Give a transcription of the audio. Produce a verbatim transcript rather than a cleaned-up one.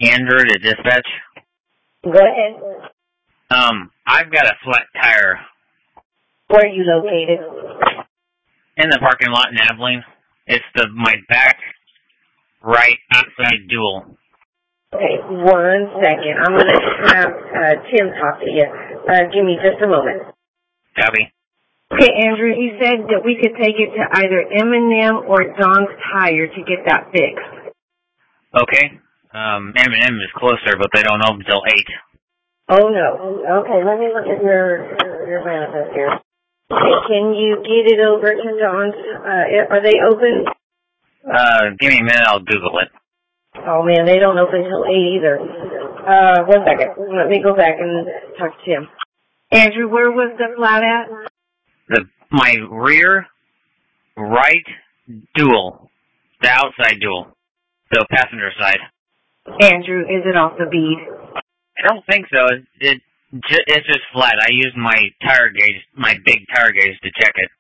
Andrew to dispatch. Go ahead. Um, I've got a flat tire. Where are you located? In the parking lot in Abilene. It's the my back right outside dual. Okay, one second. I'm going to have uh, Tim talk to you. Uh, give me just a moment. Copy. Okay, Andrew, he said that we could take it to either M and M or Don's Tire to get that fixed. Okay. Um, M and M is closer, but they don't open until eight. Oh, no. Okay, let me look at your your manifest here. Okay, can you get it over to Don's? Uh, are they open? Uh, give me a minute, I'll Google it. Oh, man, they don't open until eight either. Uh, one second. Let me go back and talk to Tim. Andrew, where was the flat at? The my rear right dual, the outside dual, the passenger side. Andrew, is it off the bead? I don't think so. It, it it's just flat. I used my tire gauge, my big tire gauge, to check it.